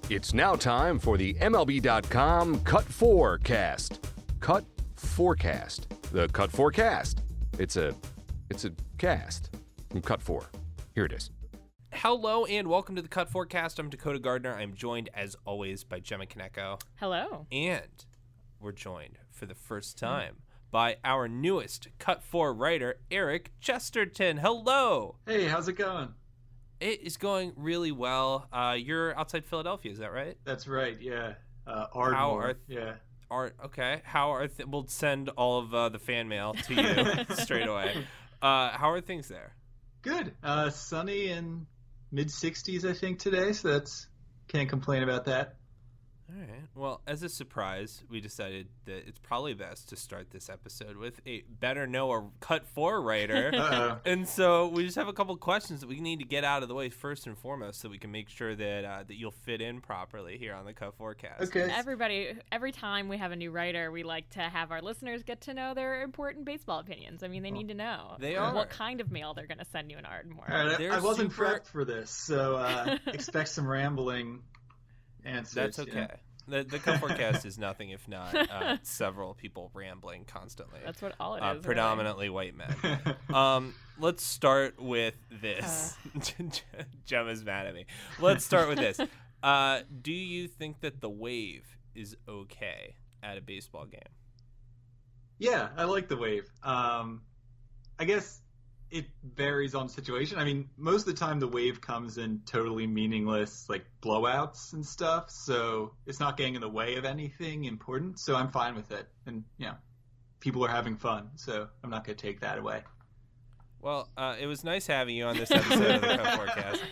It's now time for the MLB.com Cut 4 cast. Cut Forecast. The Cut 4 cast. It's a cast from Cut 4. Here it is. Hello and welcome to the Cut Forecast. I'm Dakota Gardner. I'm joined as always by Gemma Kaneko. Hello. And we're joined for the first time by our newest Cut 4 writer, Eric Chesterton. Hello. Hey, how's it going? It is going really well. You're outside Philadelphia, is that right? That's right, yeah. Ardmore, yeah. Okay. We'll send all of the fan mail to you straight away. How are things there? Good. Sunny and mid-60s, I think, today, so can't complain about that. All right. Well, as a surprise, we decided that it's probably best to start this episode with a better know a Cut 4 writer. Uh-oh. And so we just have a couple questions that we need to get out of the way first and foremost so we can make sure that you'll fit in properly here on the Cut Forecast. Okay. Every time we have a new writer, we like to have our listeners get to know their important baseball opinions. I mean, they need to know what kind of mail they're going to send you in Ardmore. All right, I wasn't prepped for this, so expect some rambling answers. That's okay. Yeah. The Cut Forecast is nothing if not several people rambling constantly. That's what all it is. Predominantly white men. Let's start with this. Gemma's mad at me. Let's start with this. Do you think that the wave is okay at a baseball game? Yeah, I like the wave. I guess it varies on situation. I mean, most of the time the wave comes in totally meaningless, like blowouts and stuff. So it's not getting in the way of anything important. So I'm fine with it. And, people are having fun. So I'm not going to take that away. Well, it was nice having you on this episode of the Cut Forecast.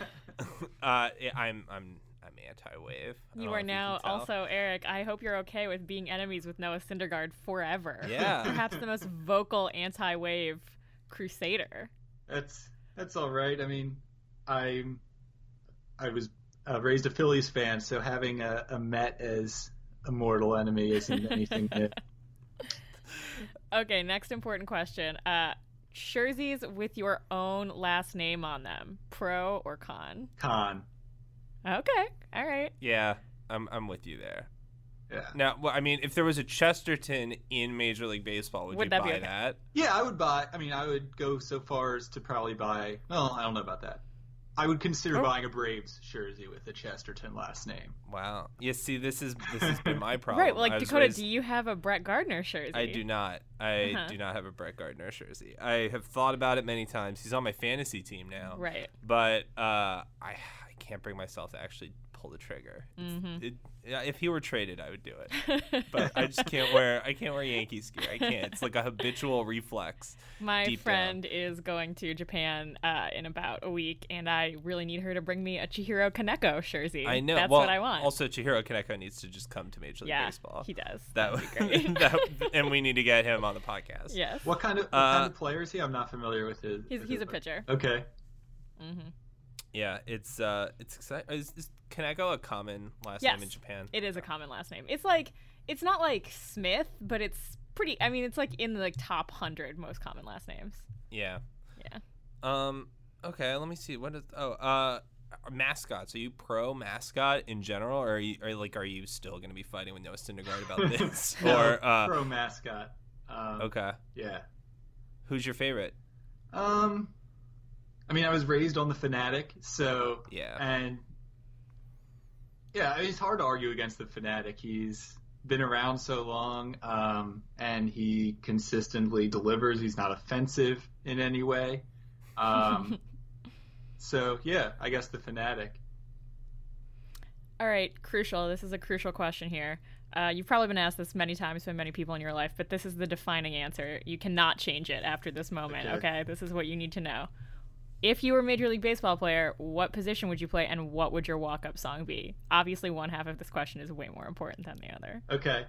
I'm anti-wave. You are now also, Eric, I hope you're okay with being enemies with Noah Syndergaard forever. Yeah. Perhaps the most vocal anti-wave crusader. That's all right. I mean, I was raised a Phillies fan, so having a Met as a mortal enemy isn't anything new. Okay, next important question. Jerseys with your own last name on them, pro or con? Con. Okay, all right. Yeah, I'm with you there. Yeah. Now, I mean, if there was a Chesterton in Major League Baseball, would you buy that? Yeah, I would buy. I mean, I would go so far as to probably buy. Well, I don't know about that. I would consider buying a Braves jersey with a Chesterton last name. Wow. Yeah. See, this has been my problem. Right. Well, like Dakota, do you have a Brett Gardner jersey? I do not. I do not have a Brett Gardner jersey. I have thought about it many times. He's on my fantasy team now. Right. But I can't bring myself to actually pull the trigger. If he were traded, I would do it. But I just can't wear Yankees gear. I can't. It's like a habitual reflex. My friend is going to Japan in about a week, and I really need her to bring me a Chihiro Kaneko jersey. I know. That's what I want. Also, Chihiro Kaneko needs to just come to Major League Baseball. He does. That would be great. And we need to get him on the podcast. Yes. What kind of player is he? I'm not familiar with his. He's a pitcher. Okay. Mm-hmm. Yeah, it's exciting. Is Kaneko a common last name in Japan? It is a common last name. It's not like Smith, but it's pretty. I mean, it's like in the top 100 most common last names. Yeah. Yeah. Okay. Let me see. What is? Mascots. Are you pro mascot in general, or are you still going to be fighting with Noah Syndergaard about this? No, pro mascot. Okay. Yeah. Who's your favorite? I mean, I was raised on the Fanatic, so yeah, and yeah, it's hard to argue against the Fanatic. He's been around so long, and he consistently delivers. He's not offensive in any way. So yeah, I guess the Fanatic. All right, crucial. This is a crucial question here. You've probably been asked this many times by many people in your life, but this is the defining answer. You cannot change it after this moment. Okay? This is what you need to know. If you were a Major League Baseball player, what position would you play, and what would your walk-up song be? Obviously, one half of this question is way more important than the other. Okay.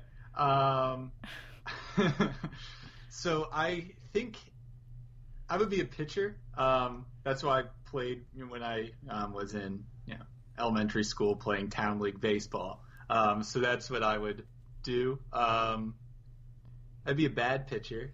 So I think I would be a pitcher. That's why I played when I was in elementary school playing Town League baseball. So that's what I would do. I'd be a bad pitcher.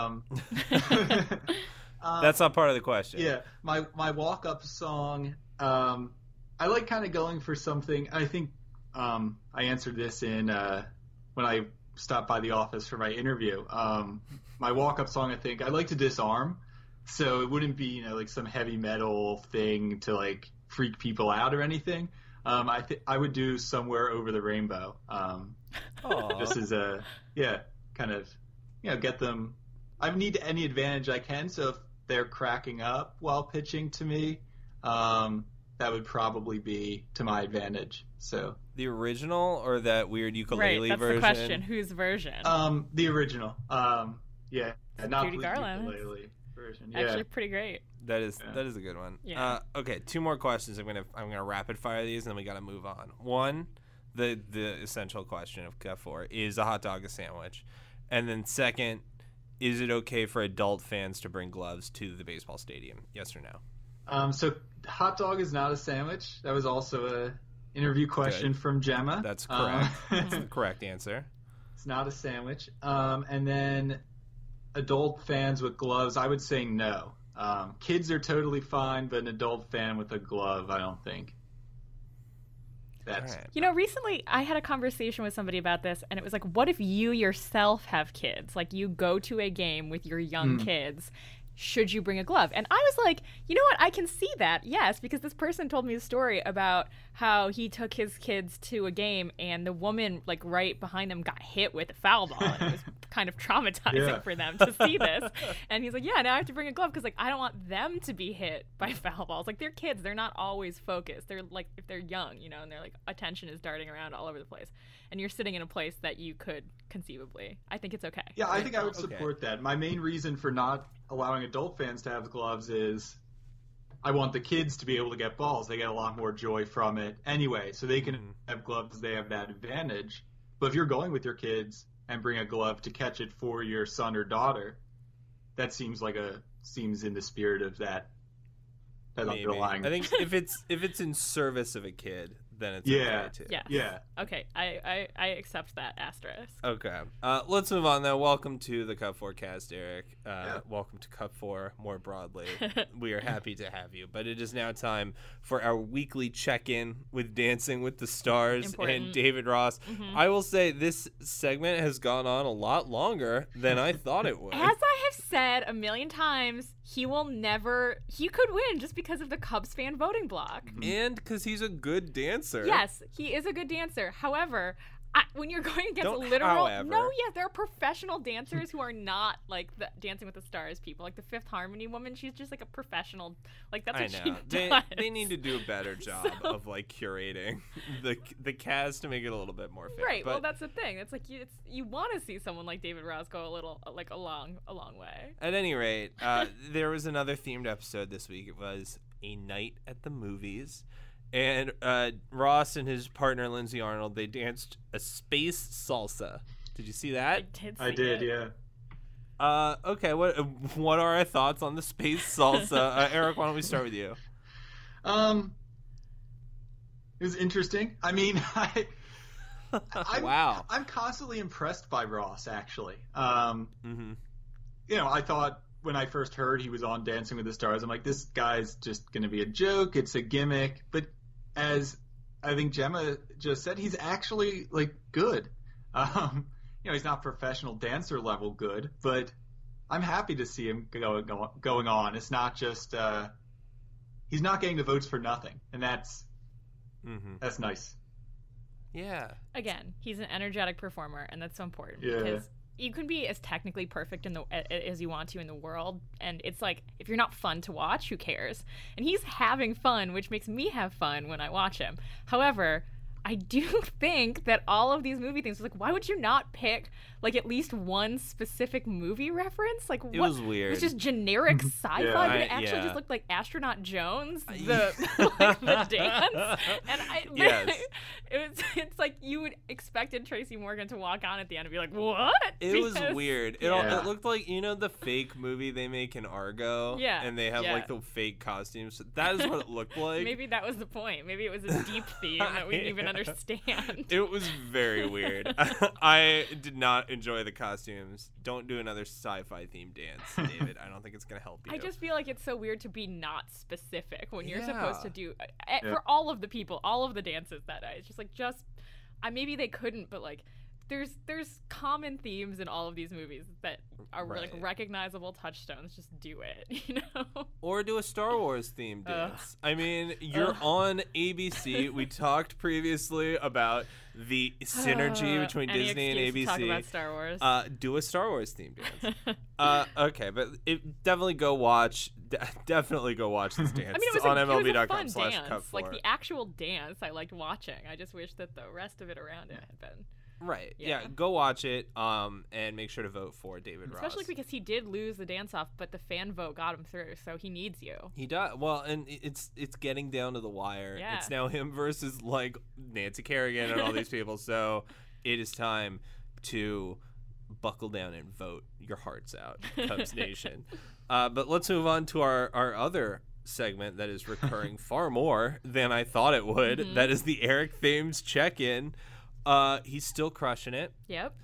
That's not part of the question. Yeah, my walk-up song, I like kind of going for something. I think I answered this in when I stopped by the office for my interview. My walk-up song, I think, I like to disarm, so it wouldn't be like some heavy metal thing to like freak people out or anything. I would do Somewhere Over the Rainbow. Just as a kind of get them. I need any advantage I can. So if they're cracking up while pitching to me, that would probably be to my advantage. So the original or that weird ukulele that's version? That's the question. Whose version? The original. Not Judy the Garland. ukulele version. Yeah. Actually, pretty great. That is a good one. Yeah. Okay, 2 more questions. I'm gonna rapid fire these, and then we gotta move on. One, the essential question of Cut 4 is a hot dog a sandwich, and then second, is it okay for adult fans to bring gloves to the baseball stadium? Yes or no? So hot dog is not a sandwich. That was also a interview question from Gemma. That's correct. That's the correct answer. It's not a sandwich. And then adult fans with gloves, I would say no. Kids are totally fine, but an adult fan with a glove, I don't think. That's right. Recently I had a conversation with somebody about this, and it was like, what if you yourself have kids? Like, you go to a game with your young kids. Should you bring a glove? And I was like, you know what? I can see that, yes, because this person told me a story about how he took his kids to a game and the woman, like, right behind them got hit with a foul ball. And it was kind of traumatizing for them to see this. And he's like, yeah, now I have to bring a glove because, like, I don't want them to be hit by foul balls. Like, they're kids. They're not always focused. They're, like, if they're young, and their, like, attention is darting around all over the place. And you're sitting in a place that you could conceivably. I think it's okay. Yeah, I think I would support that. My main reason for not allowing adult fans to have gloves is I want the kids to be able to get balls. They get a lot more joy from it anyway, so they can have gloves. They have that advantage. But if you're going with your kids and bring a glove to catch it for your son or daughter, that seems in the spirit of that underlying. I think if it's in service of a kid, then it's okay too. Yeah. Okay, I accept that asterisk. Okay. Let's move on though. Welcome to the Cut 4 cast, Eric. Welcome to Cut 4 more broadly. We are happy to have you. But it is now time for our weekly check-in with Dancing with the Stars and David Ross. Mm-hmm. I will say this segment has gone on a lot longer than I thought it would. As I have said a million times, he could win just because of the Cubs fan voting block. And because he's a good dancer. Yes, he is a good dancer. However, when you're going against there are professional dancers who are not like the Dancing with the Stars people. Like the Fifth Harmony woman, she's just like a professional. Like that's what she does. They need to do a better job of like curating the cast to make it a little bit more fair. Right. Well, that's the thing. It's like you want to see someone like David Ross go a long way. At any rate, there was another themed episode this week. It was A Night at the Movies. And Ross and his partner Lindsay Arnold, they danced a space salsa. Did you see that? I did, yeah. Okay, what are our thoughts on the space salsa? Eric, why don't we start with you? It was interesting. I mean, wow. I'm constantly impressed by Ross, actually. I thought when I first heard he was on Dancing with the Stars, I'm like, this guy's just going to be a joke. It's a gimmick. But as I think Gemma just said, he's actually like good. He's not professional dancer level good, but I'm happy to see him going on. It's not just he's not getting the votes for nothing, and that's nice. Yeah. Again, he's an energetic performer, and that's so important because you can be as technically perfect as you want to in the world, and it's like, if you're not fun to watch, who cares? And he's having fun, which makes me have fun when I watch him. However, I do think that all of these movie things, like, why would you not pick like at least one specific movie reference? Like, it was weird. It was just generic sci-fi, but it actually just looked like Astronaut Jones, the dance. And it's like you would expected Tracy Morgan to walk on at the end and be like, what? It was weird. It looked like, the fake movie they make in Argo? Yeah. And they have like the fake costumes. That is what it looked like. Maybe that was the point. Maybe it was a deep theme that we didn't even understand. It was very weird. I did not enjoy the costumes. Don't do another sci-fi themed dance, David. I don't think it's going to help you. I just feel like it's so weird to be not specific when you're supposed to do Yeah. for all of the people, all of the dances that night. It's just like maybe they couldn't, but like there's common themes in all of these movies that are like Right. recognizable touchstones. Just do it, you know. Or do a Star Wars themed dance. I mean, you're on ABC. We talked previously about the synergy between Any Disney and excuse ABC. to talk about Star Wars. Do a Star Wars themed dance. Okay, but definitely go watch. Definitely go watch this dance. I mean, it was on a fun MLB.com/cut4. dance. Like the actual dance, I liked watching. I just wish that the rest of it around it had been. Right. Yeah. Yeah. Go watch it. And make sure to vote for David Ross. Especially because he did lose the dance off, but the fan vote got him through, so he needs you. He does. Well, and it's getting down to the wire. Yeah. It's now him versus like Nancy Kerrigan and all these people. So it is time to buckle down and vote your hearts out, Cubs Nation. But let's move on to our other segment that is recurring far more than I thought it would. Mm-hmm. That is the Eric Thames check-in. He's still crushing it. Yep.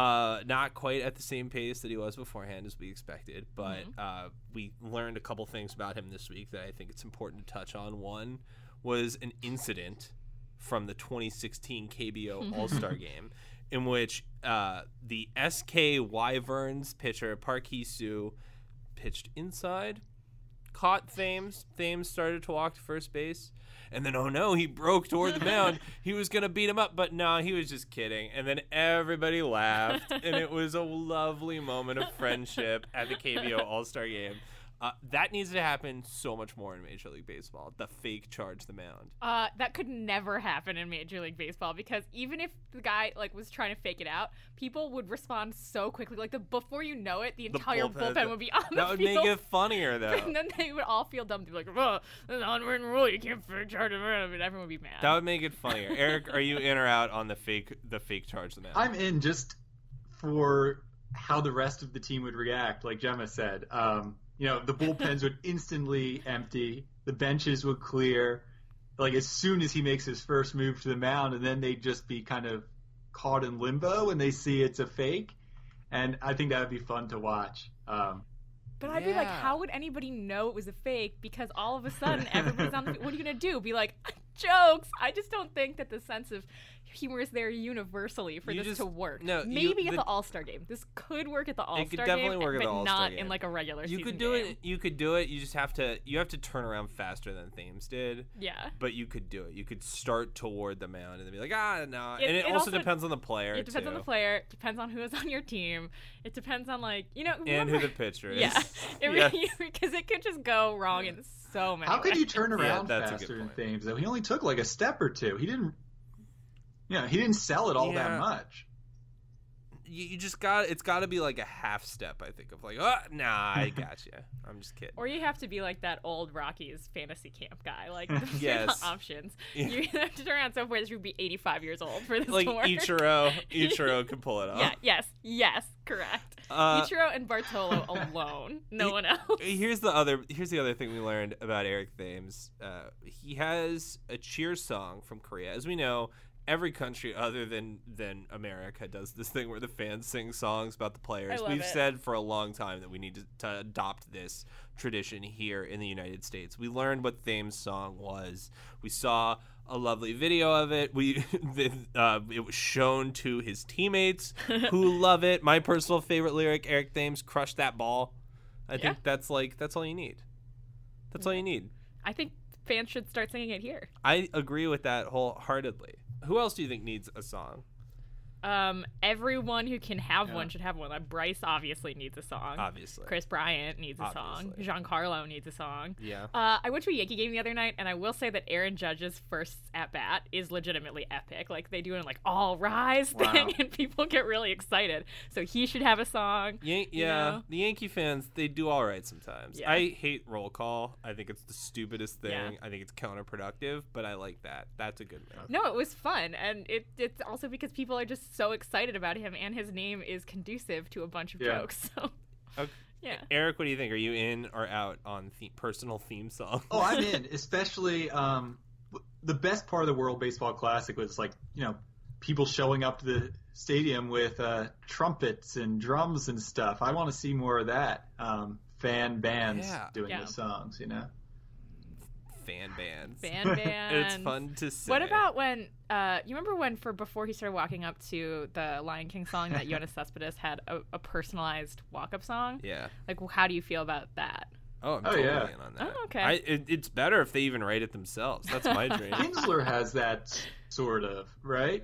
Not quite at the same pace that he was beforehand as we expected, but we learned a couple things about him this week that I think it's important to touch on. One was an incident from the 2016 KBO All-Star Game in which the SK Wyverns pitcher Park Hee-soo pitched inside, caught Thames. Thames started to walk to first base. And then, oh no, he broke toward the mound. He was going to beat him up, but no, he was just kidding. And then everybody laughed, and it was a lovely moment of friendship at the KBO All-Star Game. That needs to happen so much more in Major League Baseball, the fake charge the mound. That could never happen in Major League Baseball because even if the guy like was trying to fake it out, people would respond so quickly. Like before you know it, the entire bullpen would be on the That would field. make it funnier, though. And then they would all feel dumb. They'd be like, "Oh, there's an unwritten rule. You can't fake charge a mound," and everyone would be mad. That would make it funnier. Eric, are you in or out on the fake charge the mound? I'm in just for how the rest of the team would react, like Gemma said. The bullpens would instantly empty. The benches would clear. Like as soon as he makes his first move to the mound, and then they'd just be kind of caught in limbo when they see it's a fake. And I think that would be fun to watch. But I'd be like, how would anybody know it was a fake? Because all of a sudden, everybody's on the what are you going to do? Be like, jokes? I just don't think that the sense of humor is there universally for this to work. No, maybe at the All-Star game. This could work at the All-Star game, definitely work at the but All-Star not game. in like a regular You season could do game. it. You could do it. You just have to turn around faster than Thames did. Yeah. But you could do it. You could start toward the mound and then be like, no. It- And it it also also- depends on the player. It depends on the player. It depends on who is on your team. It depends on And remember- who the pitcher is. Yeah, Yes. because it could just go wrong in so many. How could you ways. turn around that's a good faster than point. Thames, though? He only took like a step or two. He didn't sell it all Yeah. that much. You just it's got to be like a half step, I think, of like, nah, I got you. I'm just kidding. Or you have to be like that old Rockies fantasy camp guy. Like, those are Yes. the options. Yeah. You have to turn around so far that you'd be 85 years old for this Like to work. Ichiro can pull it off. Yeah, yes, correct. Ichiro and Bartolo alone. No one else. Here's the other thing we learned about Eric Thames. He has a cheer song from Korea. As we know, every country other than America does this thing where the fans sing songs about the players. I love We've it. said for a long time that we need to adopt this tradition here in the United States. We learned what Thames' song was. We saw a lovely video of it. It was shown to his teammates who love it. My personal favorite lyric, Eric Thames, "Crush that ball." I think that's all you need. That's all you need. I think fans should start singing it here. I agree with that wholeheartedly. Who else do you think needs a song? Everyone who can have one should have one. Like Bryce obviously needs a song. Obviously. Chris Bryant needs a song. Obviously. Giancarlo needs a song. Yeah. I went to a Yankee game the other night, and I will say that Aaron Judge's first at bat is legitimately epic. Like they do an all rise Wow. thing, and people get really excited. So he should have a song. Yeah, you know? the Yankee fans, they do all right sometimes. Yeah. I hate roll call. I think it's the stupidest thing. Yeah. I think it's counterproductive, but I like that. That's a good move. No, it was fun, and it's also because people are just so excited about him, and his name is conducive to a bunch of Yeah. jokes. So Okay. yeah. Eric, what do you think? Are you in or out on personal theme song? Oh, I'm in, especially the best part of the World Baseball Classic was like, people showing up to the stadium with trumpets and drums and stuff. I want to see more of that. Fan bands doing the songs, Fan bands. Fan bands. It's fun to say. What about when, you remember when before he started walking up to the Lion King song that Yoenis Cespedes had a personalized walk-up song? Yeah. Like, how do you feel about that? Oh, I'm totally in on that. Oh, okay. It's better if they even write it themselves. That's my dream. Kinsler has that sort of, right?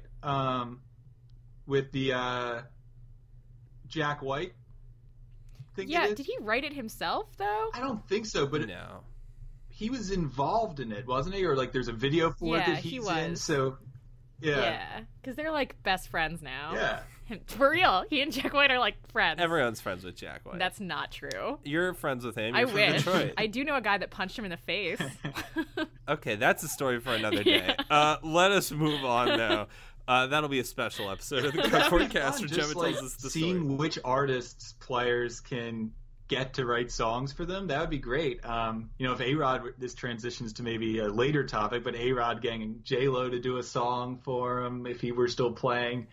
With the Jack White thing. Yeah, did he write it himself, though? I don't think so, but no. He was involved in it, wasn't he? Or like there's a video for it that he's in, so yeah, because they're like best friends now. Yeah. For real, he and Jack White are like friends. Everyone's friends with Jack White. That's not true. You're friends with him. I You're from wish. Detroit. I do know a guy that punched him in the face. Okay, that's a story for another day. Let us move on now. That'll be a special episode of the Cut Forecast where Gemma tells us the seeing story. which artists players can get to write songs for them, that would be great. If A-Rod, this transitions to maybe a later topic, but A-Rod getting J-Lo to do a song for him if he were still playing.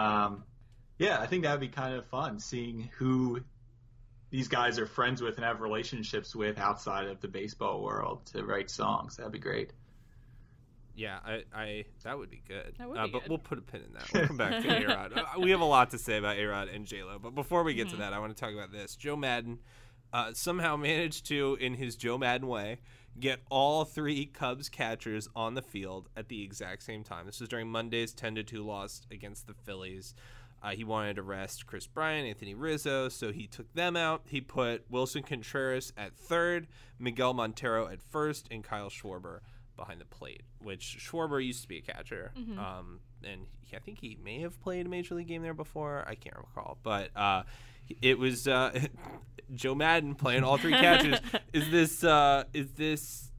I think that would be kind of fun, seeing who these guys are friends with and have relationships with outside of the baseball world to write songs. That'd be great. Yeah, I that would be good. That would be but good. we'll put a pin in that. We'll come back to A-Rod. We have a lot to say about A-Rod and J-Lo, but before we get to that, I want to talk about this. Joe Madden somehow managed to, in his Joe Madden way, get all three Cubs catchers on the field at the exact same time. This was during Monday's 10-2 loss against the Phillies. He wanted to rest Chris Bryant, Anthony Rizzo, so he took them out. He put Wilson Contreras at third, Miguel Montero at first, and Kyle Schwarber behind the plate, which Schwarber used to be a catcher. And I think he may have played a Major League game there before. I can't recall. But it was Joe Madden playing all three catchers. Is this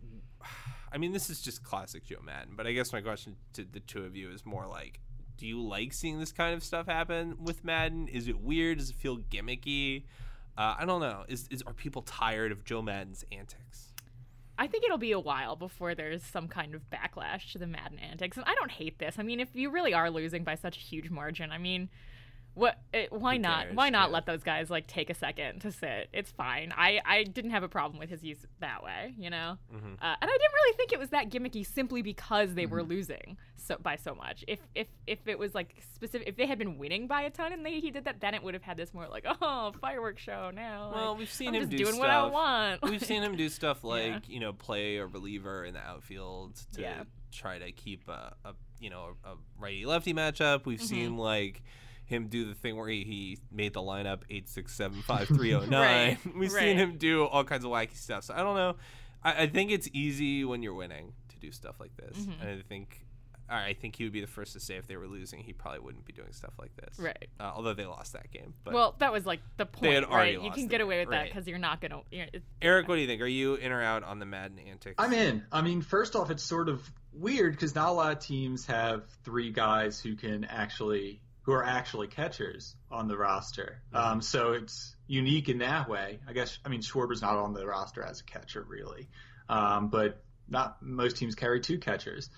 I mean, this is just classic Joe Madden, but I guess my question to the two of you is more like, do you like seeing this kind of stuff happen with Madden? Is it weird? Does it feel gimmicky? I don't know. Are people tired of Joe Madden's antics? I think it'll be a while before there's some kind of backlash to the Madden antics. And I don't hate this. I mean, if you really are losing by such a huge margin, I mean, why not? Why not let those guys like take a second to sit? It's fine. I didn't have a problem with his use that way, And I didn't really think it was that gimmicky simply because they were losing by so much. If it was like specific, if they had been winning by a ton and he did that, then it would have had this more like fireworks show now. Well, like, we've seen I'm him just do doing stuff. what I want. We've seen him do stuff like play a reliever in the outfield to try to keep a righty lefty matchup. We've seen like him do the thing where he made the lineup 8-6-7-5-3-0-9. Right, We've seen him do all kinds of wacky stuff. So I don't know. I think it's easy when you're winning to do stuff like this. And I think he would be the first to say if they were losing, he probably wouldn't be doing stuff like this. Right. Although they lost that game. But well, that was like the point, they had already right? You lost can get away with that right. because you're not going to... Eric, what do you think? Are you in or out on the Madden antics? I'm in. I mean, first off, it's sort of weird because not a lot of teams have three guys who are actually catchers on the roster. So it's unique in that way. Schwarber's not on the roster as a catcher, really. But not most teams carry two catchers.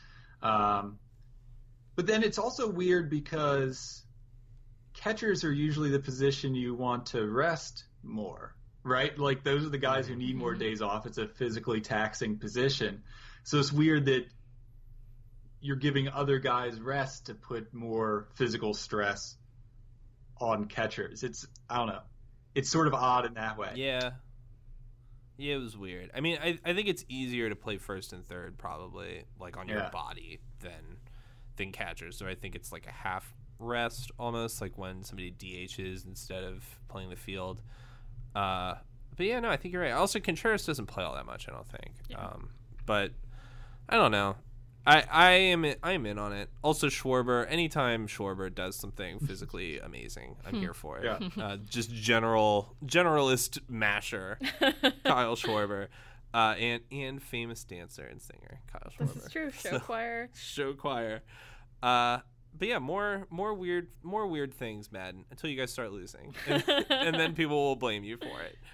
But then it's also weird because catchers are usually the position you want to rest more, right? Like those are the guys who need more days off. It's a physically taxing position. So it's weird that you're giving other guys rest to put more physical stress on catchers. I don't know. It's sort of odd in that way. Yeah. Yeah, it was weird. I mean, I think it's easier to play first and third probably, like on your body than catchers. So I think it's like a half rest almost, like when somebody DHs instead of playing the field. But yeah, no, I think you're right. Also, Contreras doesn't play all that much, I don't think. Yeah. But I don't know. I am in on it. Also, Schwarber. Anytime Schwarber does something physically amazing, I'm here for it. Yeah. Just generalist masher, Kyle Schwarber, and famous dancer and singer Kyle Schwarber. This is true. Show choir. But yeah, more weird things, Madden, until you guys start losing, and then people will blame you for it.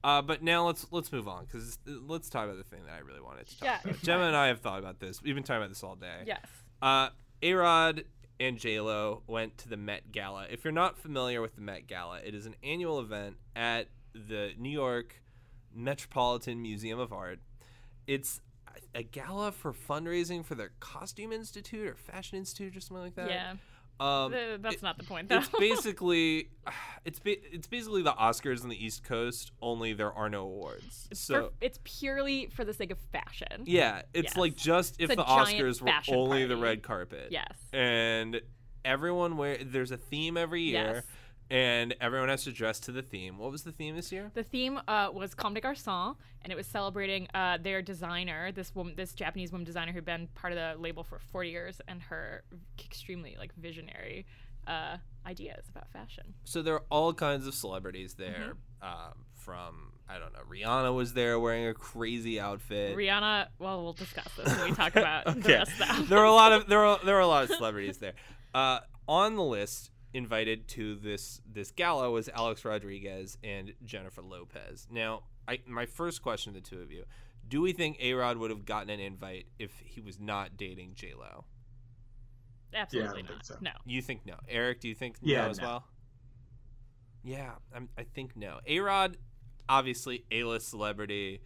But now let's move on, because let's talk about the thing that I really wanted to talk about. it's Gemma fine. and I have thought about this. We've been talking about this all day. Yes. A-Rod and J-Lo went to the Met Gala. If you're not familiar with the Met Gala, it is an annual event at the New York Metropolitan Museum of Art. It's a gala for fundraising for their Costume Institute or Fashion Institute or something like that. Yeah. That's not the point, though. It's basically it's basically the Oscars on the East Coast, only there are no awards. It's purely for the sake of fashion. Yeah, it's Yes. like just if It's a the giant Oscars were fashion only the party. red carpet. Yes. And everyone there's a theme every year. Yes. And everyone has to dress to the theme. What was the theme this year? The theme was Comme des Garçons, and it was celebrating their designer, this Japanese woman designer who'd been part of the label for 40 years, and her extremely visionary ideas about fashion. So there are all kinds of celebrities there. From, I don't know, Rihanna was there wearing a crazy outfit. Rihanna, well, we'll discuss this when we talk about the rest of the outfits. There were a lot of celebrities there. On the list invited to this gala was Alex Rodriguez and Jennifer Lopez. Now, my first question to the two of you: do we think A-Rod would have gotten an invite if he was not dating J-Lo? Absolutely Yeah, I don't not. think so. No. You think no? Eric, do you think Yeah, no as no. well? Yeah, I think no. A-Rod, obviously A-list celebrity,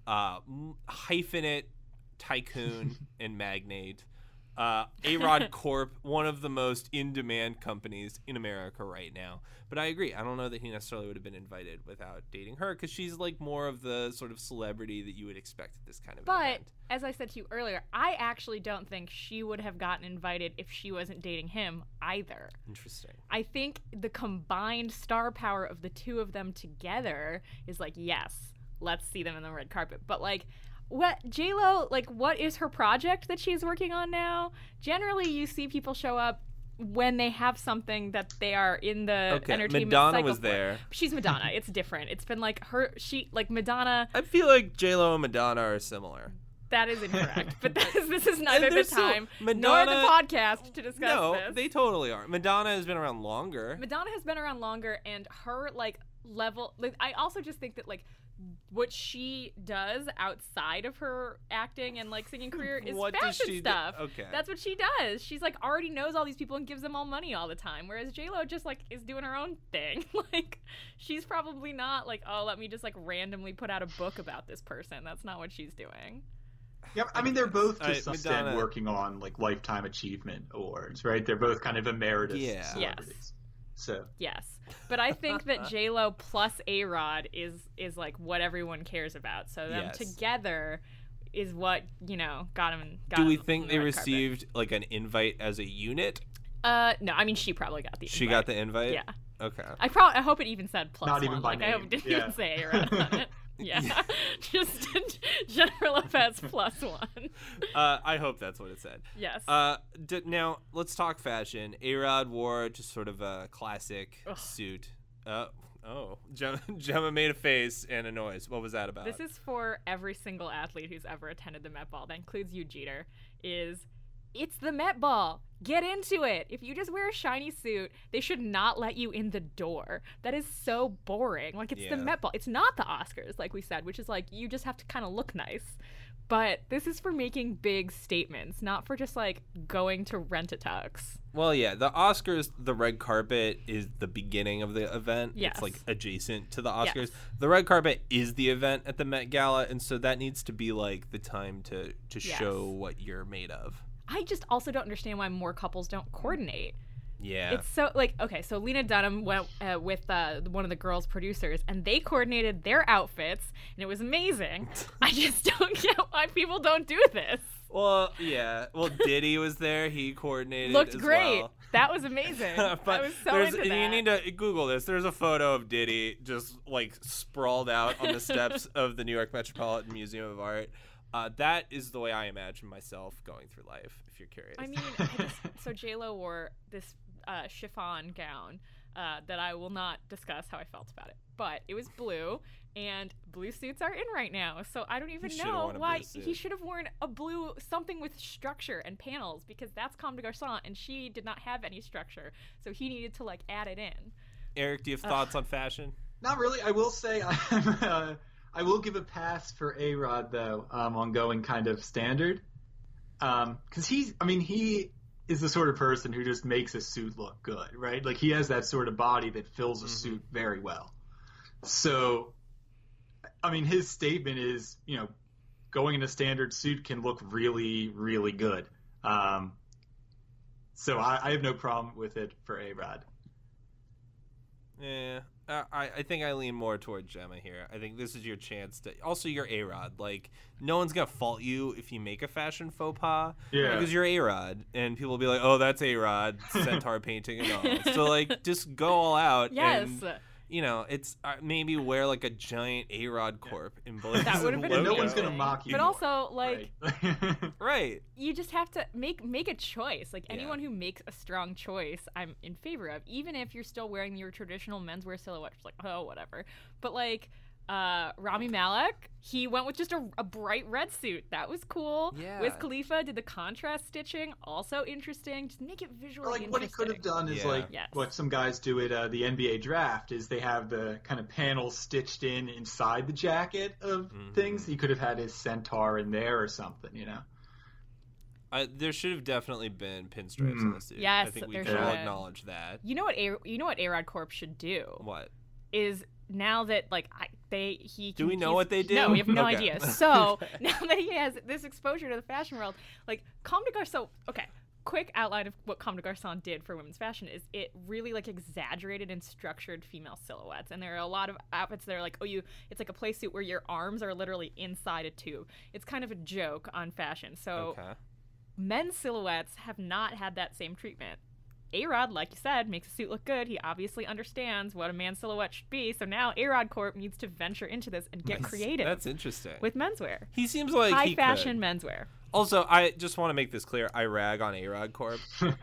hyphenate tycoon and magnate. A-Rod Corp, one of the most in-demand companies in America right now. But I agree. I don't know that he necessarily would have been invited without dating her, because she's like more of the sort of celebrity that you would expect at this kind of But event. as I said to you earlier, I actually don't think she would have gotten invited if she wasn't dating him either. Interesting. I think the combined star power of the two of them together is yes, let's see them in the red carpet. But what J-Lo, what is her project that she's working on now? Generally, you see people show up when they have something that they are in the entertainment Madonna cycle was for. there. She's Madonna. It's different. It's been Madonna. I feel like J-Lo and Madonna are similar. That is incorrect. But this is neither the they're still- time nor the Madonna- podcast to discuss No, this. they totally are. Madonna has been around longer. Madonna has been around longer, and her level. I also just think that what she does outside of her acting and singing career is What does fashion she do? stuff. Okay. That's what she does. She's already knows all these people and gives them all money all the time, whereas J-Lo just is doing her own thing. She's probably not oh, let me just randomly put out a book about this person. That's not what she's doing. Yeah, I mean, they're both to some Madonna- extent working on Lifetime Achievement Awards, right? They're both kind of emeritus Yeah. celebrities. So Yes, but I think that J-Lo plus A-Rod is what everyone cares about. So them Yes. together is what got him. Do we think they received an invite as a unit? No, I mean she probably got the. She invite. got the invite? Yeah, Okay. I hope it even said plus Not one. even by I hope name. it didn't Yeah. even say A-Rod on it. Yeah, just Jennifer Lopez plus one. I hope that's what it said. Yes. Now, let's talk fashion. A-Rod wore just sort of a classic suit. Gemma made a face and a noise. What was that about? This is for every single athlete who's ever attended the Met Ball. That includes you, Jeter. It's the Met Ball. Get into it. If you just wear a shiny suit, they should not let you in the door. That is so boring. It's the Yeah. Met Ball. It's not the Oscars, like we said, which is you just have to kind of look nice. But this is for making big statements, not for just going to rent a tux. Well, yeah, the Oscars, the red carpet is the beginning of the event. Yes. It's adjacent to the Oscars. Yes. The red carpet is the event at the Met Gala, and so that needs to be the time to Yes. show what you're made of. I just also don't understand why more couples don't coordinate. Yeah. It's so okay. So Lena Dunham went with one of the girls' producers, and they coordinated their outfits, and it was amazing. I just don't get why people don't do this. Well, yeah. Well, Diddy was there. He coordinated. Looked as great. Well. That was amazing. But I was so into that. You need to Google this. There's a photo of Diddy just sprawled out on the steps of the New York Metropolitan Museum of Art. That is the way I imagine myself going through life, if you're curious. I mean, so J-Lo wore this chiffon gown that I will not discuss how I felt about it. But it was blue, and blue suits are in right now. So I don't even He should've know worn a why blue suit. he should have worn a blue something with structure and panels, because that's Comme des Garçons, and she did not have any structure. So he needed to add it in. Eric, do you have thoughts on fashion? Not really. I will say I will give a pass for A-Rod though on going kind of standard, because he is the sort of person who just makes a suit look good, right? Like he has that sort of body that fills a suit very well. So, I mean, his statement is, going in a standard suit can look really, really good. So I have no problem with it for A-Rod. Yeah, I think I lean more toward Gemma here. I think this is your chance to. Also, you're A-Rod. Like, no one's gonna fault you if you make a fashion faux pas. Yeah. Because you're A-Rod, and people will be like, "Oh, that's A-Rod, centaur painting and all." So like, just go all out. Yes. And, it's maybe wear like a giant A-Rod corp in both. That would have been And no amazing. one's gonna mock you. But more, also, like, right? Right. you just have to make a choice. Like, Yeah. anyone who makes a strong choice, I'm in favor of. Even if you're still wearing your traditional menswear silhouette, which is like, oh, whatever. But, like, Rami Malek, he went with just a bright red suit. That was cool. Yeah. Wiz Khalifa did the contrast stitching. Also interesting. Just make it visually Like what he interesting. could have done is Yeah. like Yes. what some guys do at the NBA draft is they have the kind of panels stitched in inside the jacket of things. He could have had his centaur in there or something, There should have definitely been pinstripes on the suit. Yes, I think we there can all should. acknowledge that. You know what A-Rod Corp should do? What? Is now that like he Do we know he's- what they do? No, we have no Okay. idea. So now that he has this exposure to the fashion world, like Comme des Garçons. Okay, quick outline of what Comme des Garçons did for women's fashion is it really like exaggerated and structured female silhouettes, and there are a lot of outfits that are like, it's like a play suit where your arms are literally inside a tube. It's kind of a joke on fashion. So Okay. men's silhouettes have not had that same treatment. A-Rod, like you said, makes a suit look good. He obviously understands what a man's silhouette should be. So now A-Rod Corp needs to venture into this and get creative That's interesting. with menswear. He seems like High he fashion could. menswear. Also, I just want to make this clear. I rag on A-Rod Corp.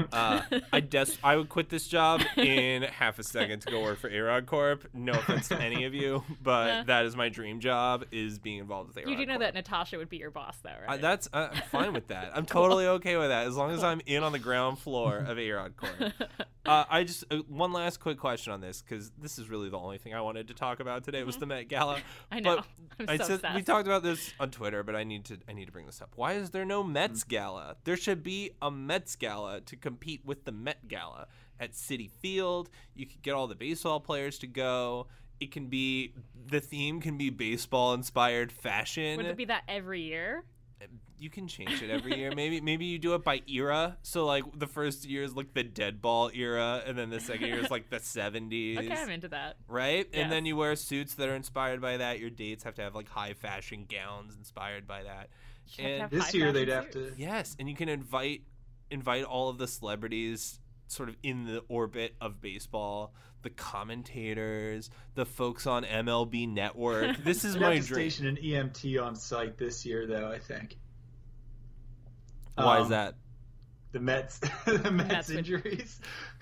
I would quit this job in half a second to go work for A-Rod Corp. No offense to any of you, but that is my dream job, is being involved with A-Rod You do know Corp. that Natasha would be your boss, though, right? I'm fine with that. I'm totally okay with that as long as I'm in on the ground floor of A-Rod Corp. I just one last quick question on this, because this is really the only thing I wanted to talk about today was the Met Gala. I know. But I'm I so said obsessed. we talked about this on Twitter, but I need to bring this up. Why is there no Mets Gala? There should be a Mets Gala to compete with the Met Gala at Citi Field. You could get all the baseball players to go. It can be, the theme can be baseball inspired fashion. Would it be that every year? You can change it every year. Maybe you do it by era. So like the first year is like the dead ball era, and then the second year is like the 70s. Okay, I'm into that. Right? Yes. And then you wear suits that are inspired by that. Your dates have to have like high fashion gowns inspired by that. You have to have And high This year they'd fashion have suits. to. yes, and you can invite all of the celebrities sort of in the orbit of baseball, the commentators, the folks on MLB Network. This is They'd my have to dream. station an EMT on site this year, though. I think. Why is that? The Mets, the Mets Mets would- injuries.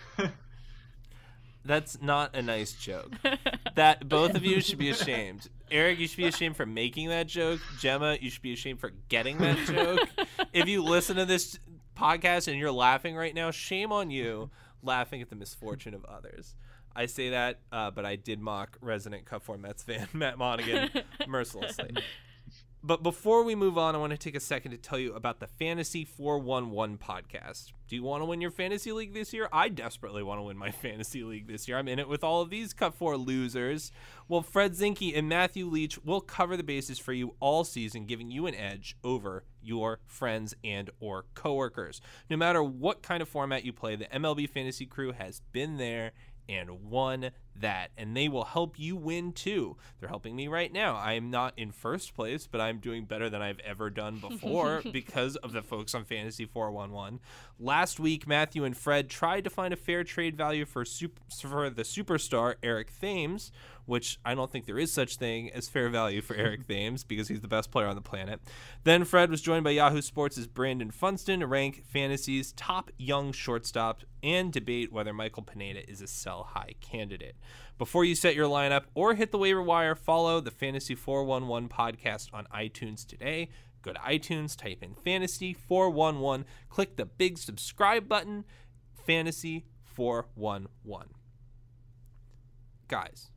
That's not a nice joke. That both of you should be ashamed. Eric, you should be ashamed for making that joke. Gemma, you should be ashamed for getting that joke. If you listen to this podcast and you're laughing right now, shame on you laughing at the misfortune of others. I say that, but I did mock resident Cut 4 Mets fan Matt Monaghan mercilessly. But before we move on, I want to take a second to tell you about the Fantasy 411 podcast. Do you want to win your fantasy league this year? I desperately want to win my fantasy league this year. I'm in it with all of these Cut 4 losers. Well, Fred Zinke and Matthew Leach will cover the bases for you all season, giving you an edge over your friends and or coworkers. No matter what kind of format you play, the MLB Fantasy crew has been there and won that, and they will help you win too. They're helping me right now. I am not in first place, but I'm doing better than I've ever done before because of the folks on Fantasy 411. Last week, Matthew and Fred tried to find a fair trade value for the superstar Eric Thames, which I don't think there is such thing as fair value for Eric Thames because he's the best player on the planet. Then Fred was joined by Yahoo Sports' Brandon Funston to rank Fantasy's top young shortstop and debate whether Michael Pineda is a sell-high candidate. Before you set your lineup or hit the waiver wire, follow the Fantasy 411 podcast on iTunes today. Go to iTunes, type in Fantasy 411, click the big subscribe button, Fantasy 411. Guys,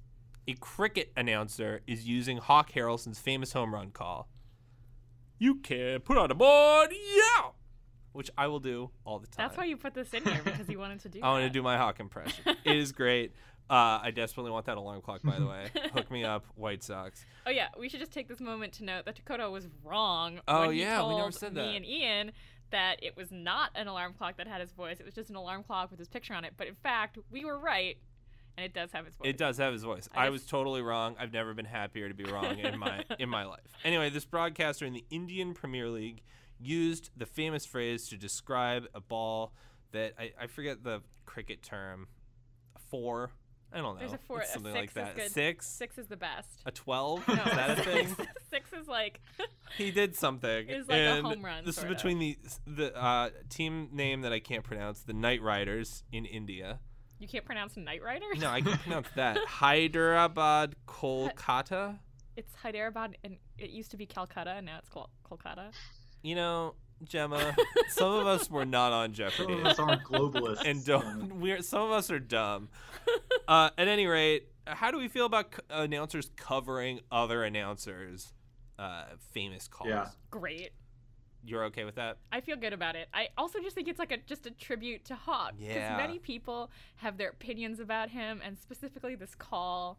a cricket announcer is using Hawk Harrelson's famous home run call. You can put on a board, yeah! Which I will do all the time. That's why you put this in here, because you wanted to do I want to that. do my Hawk impression. It is great. I desperately want that alarm clock, by the way. Hook me up, White Sox. Oh yeah, we should just take this moment to note that Dakota was wrong Oh, when he yeah, we told never said me that. and Ian that it was not an alarm clock that had his voice. It was just an alarm clock with his picture on it. But in fact, we were right, and it does have his voice. It does have his voice. I I guess- was totally wrong. I've never been happier to be wrong in my life. Anyway, this broadcaster in the Indian Premier League used the famous phrase to describe a ball that I forget the cricket term. A 4. I don't know. There's a 4. It's something a 6 like that. is good. 6. 6 is the best. A 12. No, Is that a thing? 6 is like He did something. Is like a and home run, This is sorta. between the team name that I can't pronounce, the Knight Riders in India. you can't pronounce Knight Riders. No, I can pronounce that. Hyderabad, Kolkata. It's Hyderabad, and it used to be Calcutta, and now it's called Kolkata. You know, Gemma, some of us were not on Some Jeopardy. of us aren't globalists. And some of us are dumb. At any rate, how do we feel about announcers covering other announcers' famous calls? Yeah. Great. You're okay with that? I feel good about it. I also just think it's like just a tribute to Hawk. Because Yeah. many people have their opinions about him, and specifically this call.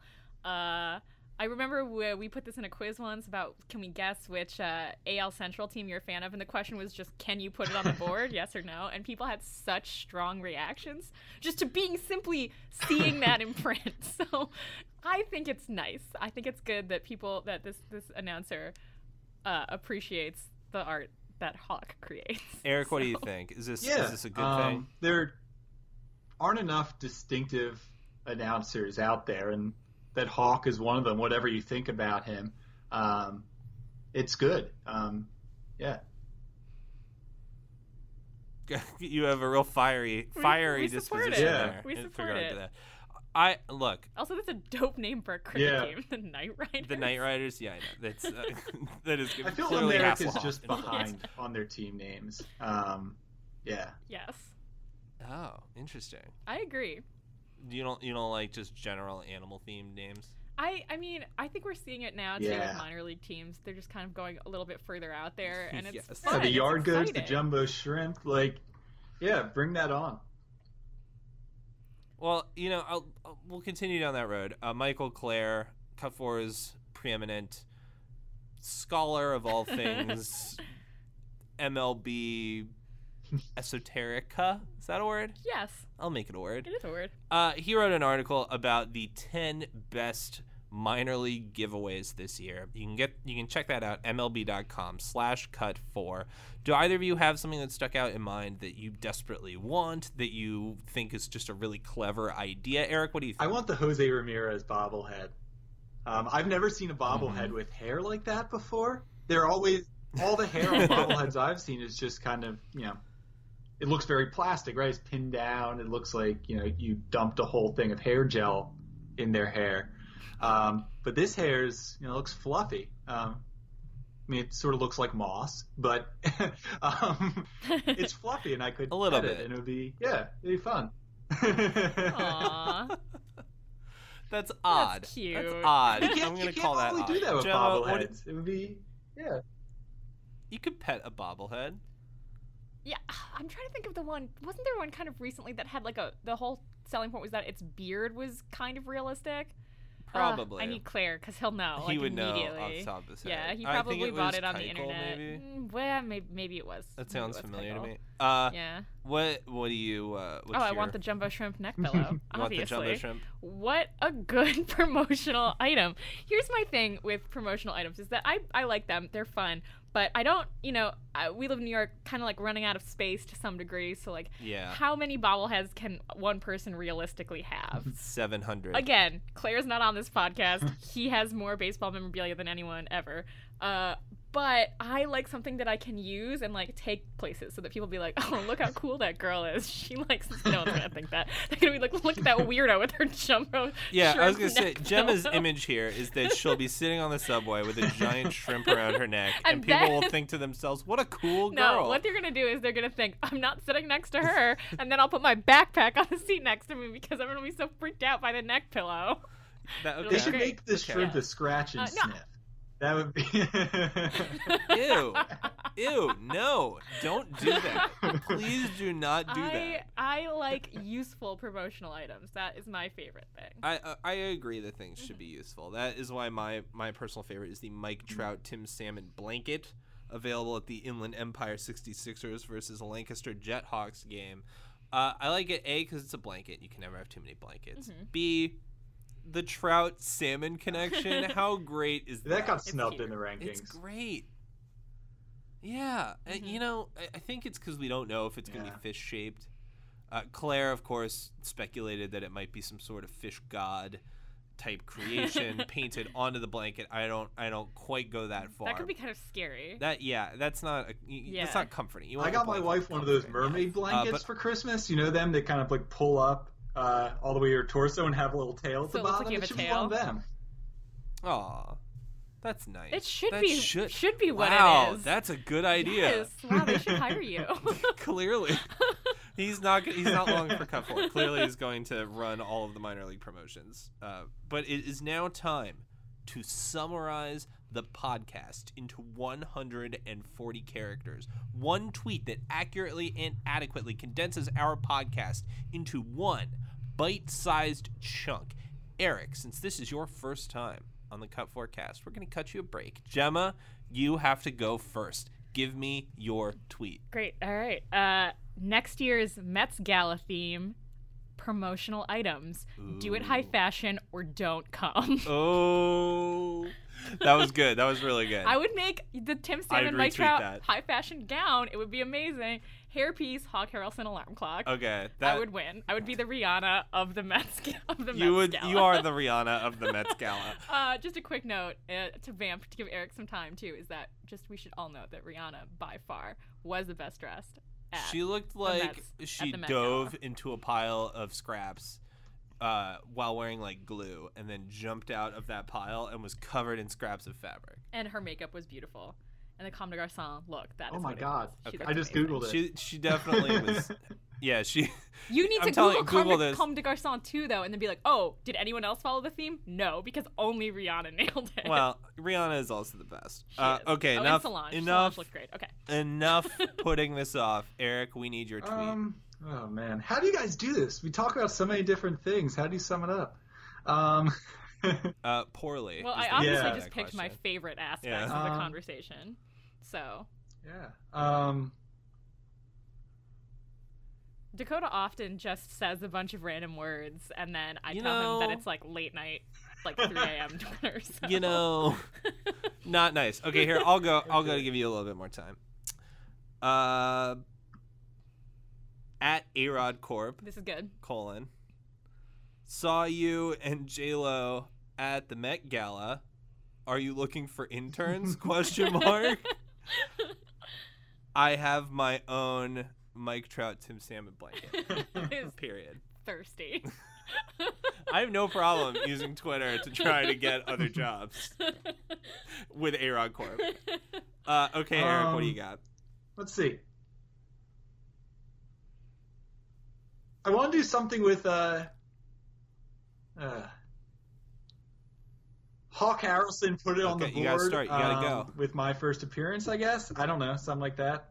I remember we put this in a quiz once about can we guess which AL Central team you're a fan of, and the question was just can you put it on the board, yes or no? And people had such strong reactions just to simply seeing that in print. So I think it's nice. I think it's good that this announcer appreciates the art that Hawk creates. Eric, what do you So- think? Is this Yeah, a good thing? there aren't enough distinctive announcers out there, and that Hawk is one of them. Whatever you think about him, it's good. Yeah. You have a real fiery we support disposition it. Yeah. there. We in support regard it. to that. I look, Also, that's a dope name for a cricket Yeah. team, the Knight Riders. the Knight Riders. Yeah, I know. That's that is good. I feel Clearly America's Hasselhoff just influence. behind on their team names. Yeah. Yes, Oh, interesting. I agree. You don't like just general animal themed names? I mean, I think we're seeing it now too Yeah. with minor league teams. They're just kind of going a little bit further out there, and it's Yes. fun. Yeah, the It's yard goats, the exciting. jumbo shrimp, yeah, bring that on. Well, we'll continue down that road. Michael Clare, Cut 4's preeminent scholar of all things MLB esoterica. Is that a word? Yes, I'll make it a word. it is a word. He wrote an article about the 10 best minor league giveaways this year. You can check that out, MLB.com/cut4. Do either of you have something that stuck out in mind that you desperately want, that you think is just a really clever idea? Eric, what do you think? I want the Jose Ramirez bobblehead. I've never seen a bobblehead with hair like that before. They're always all the hair on bobbleheads I've seen is just kind of it looks very plastic, right? It's pinned down. It looks like you dumped a whole thing of hair gel in their hair. But this hair's looks fluffy. I mean, it sort of looks like moss, but it's fluffy, and I could A little pet it, bit. and it'd be fun. Aww. That's odd. cute. That's odd. You can't, I'm going to you call can't that really odd. do that with Gemma, bobbleheads. It would be you could pet a bobblehead. Yeah, I'm trying to think of the one. Wasn't there one kind of recently that had the whole selling point was that its beard was kind of realistic? Probably. I need Claire because he'll know. He like, would know immediately. off the top of his head. Yeah, he I think probably it bought was it on the Keuchel, internet. maybe? Well, maybe it was. That Maybe sounds it was familiar to Keuchel. me. Yeah. What do you? What's I your, want the jumbo shrimp neck pillow. you want the Obviously. jumbo shrimp? What a good promotional item. Here's my thing with promotional items is that I like them. They're fun. But I don't, we live in New York, kind of like running out of space to some degree. So, Yeah. how many bobbleheads can one person realistically have? 700. Again, Claire's not on this podcast. He has more baseball memorabilia than anyone ever. But I like something that I can use and take places so that people be like, oh, look how cool that girl is. She likes. No one's gonna think that. They're gonna be like, look at that weirdo with her jumbo. Yeah, I was shrimp gonna say neck Gemma's pillow." image here is that she'll be sitting on the subway with a giant shrimp around her neck, and And people will then- think to themselves, "What a cool No, girl!" what they're gonna do is they're gonna think I'm not sitting next to her, and then I'll put my backpack on the seat next to me because I'm gonna be so freaked out by the neck pillow. Okay. They should Great. make the shrimp a scratch and no. sniff. That would be. Ew, no, don't do that. Please do not do that. I like useful promotional items. That is my favorite thing. I agree that things should be useful. That is why my personal favorite is the Mike Trout Tim Salmon blanket, available at the Inland Empire 66ers versus Lancaster Jethawks game. I like it, A, because it's a blanket. You can never have too many blankets. Mm-hmm. B, the Trout Salmon connection. How great is that? That got snubbed cute. in the rankings. It's great. Yeah, and you know, I think it's because we don't know if it's going to be fish shaped. Claire, of course, speculated that it might be some sort of fish god type creation painted onto the blanket. I don't quite go that far. That could be kind of scary. That's not that's not comforting. You want I got your my blanket wife one of those comforting. mermaid blankets but- for Christmas. You know them? They kind of like pull up all the way to your torso and have a little tail at So the it looks bottom. like you have It a should be tail? one of them. Aw, that's nice. It should That be should be what wow, it is. that's a good idea. Yes. Wow, they should hire you. Clearly, he's not long for Cut 4. Clearly, he's going to run all of the minor league promotions. But it is now time to summarize the podcast into 140 characters. One tweet that accurately and adequately condenses our podcast into one bite-sized chunk. Eric, since this is your first time on the Cut 4 cast, we're going to cut you a break. Gemma, you have to go first. Give me your tweet. Great. All right. Next year's Mets Gala theme, promotional items. Do it high fashion or don't come. Oh, that was good. That was really good. I would make the Tim Salmon I'd Mike retweet Trout that. high fashion gown. It would be amazing. Hairpiece, Hawk Harrelson alarm clock. Okay, I would win. I would be the Rihanna of the Mets You would. Gala. You are the Rihanna of the Mets Gala. Just a quick note to vamp to give Eric some time too is that just we should all note that Rihanna by far was the best dressed. She looked like she the Met dove Gala. into a pile of scraps while wearing like glue, and then jumped out of that pile and was covered in scraps of fabric. And her makeup was beautiful. And the Comme des Garçons look. That is Oh my what it God. was. She Okay. looked I just amazing. Googled it. She definitely was. Yeah, she. You need I'm to telling Google, you, Google this. Comme des Garçons too, though, and then be like, oh, did anyone else follow the theme? No, because only Rihanna nailed it. Well, Rihanna is also the best. She is. Okay, oh, enough. And Solange. Enough. Solange looked great. Okay. Enough putting this off. Eric, we need your tweet. Oh man, how do you guys do this? We talk about so many different things. How do you sum it up? Poorly. Well, is I the obviously answer to just that picked my question. favorite aspects Yeah. of the conversation. So Yeah. Dakota often just says a bunch of random words, and then I You tell him that know- it's like late night, like 3 a.m. Twitter. So. You know, not nice. Okay, here I'll go. I'll go to give you a little bit more time. At Arod Corp : This is good. saw you and J-Lo at the Met Gala. Are you looking for interns? ? I have my own Mike Trout Tim Salmon blanket. Is Period. thirsty. I have no problem using Twitter to try to get other jobs with A-Rod Corp. Okay, Eric, what do you got? Let's see. I want to do something with Hawk Harrelson put it on the Okay, board. you gotta start. You gotta go. With my first appearance, I guess. I don't know, something like that.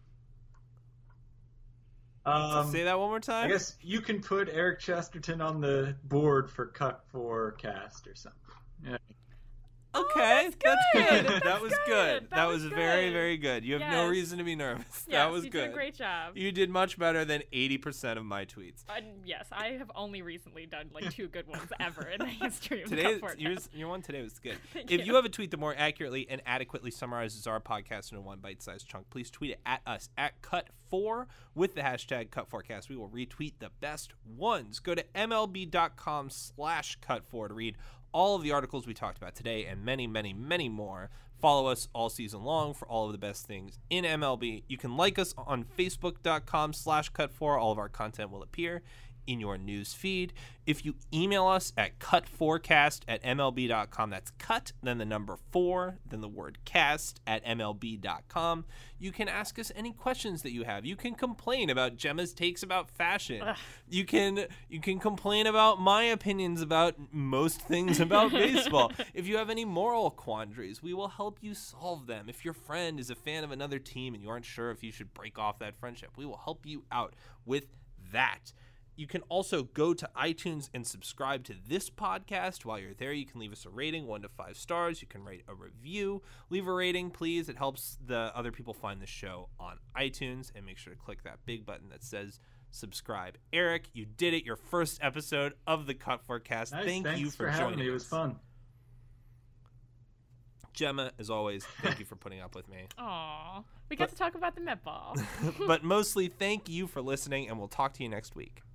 Say that one more time. I guess you can put Eric Chesterton on the board for Cut 4 cast or something. Yeah. Okay, that's that's good. good. That was good. That was very, good. very good. You have no Yes. reason to be nervous. Yes, That was you good. did a great job. You did much better than 80% of my tweets. Yes, I have only recently done like 2 good ones ever in the history of Today, the Cut 4 cast. your one today was good. Thank If you. you have a tweet that more accurately and adequately summarizes our podcast in a one bite-sized chunk, please tweet it at us at Cut4 with the hashtag Cut4cast. We will retweet the best ones. Go to MLB.com/Cut4 to read all of the articles we talked about today and many, many, many more. Follow us all season long for all of the best things in MLB. You can like us on Facebook.com/Cut4. All of our content will appear in your news feed. If you email us at cut4cast@mlb.com, that's cut, then the number 4, then the word cast at mlb.com, you can ask us any questions that you have. You can complain about Gemma's takes about fashion. Ugh. You can complain about my opinions about most things about baseball. If you have any moral quandaries, we will help you solve them. If your friend is a fan of another team and you aren't sure if you should break off that friendship, we will help you out with that. You can also go to iTunes and subscribe to this podcast. While you're there, you can leave us a rating, 1 to 5 stars. You can write a review. Leave a rating, please. It helps the other people find the show on iTunes. And make sure to click that big button that says subscribe. Eric, you did it. Your first episode of the Cut Forecast. Nice. Thank you for having joining me. us. It was fun. Gemma, as always, thank you for putting up with me. Aw, we got to talk about the Met Ball. But mostly, thank you for listening, and we'll talk to you next week.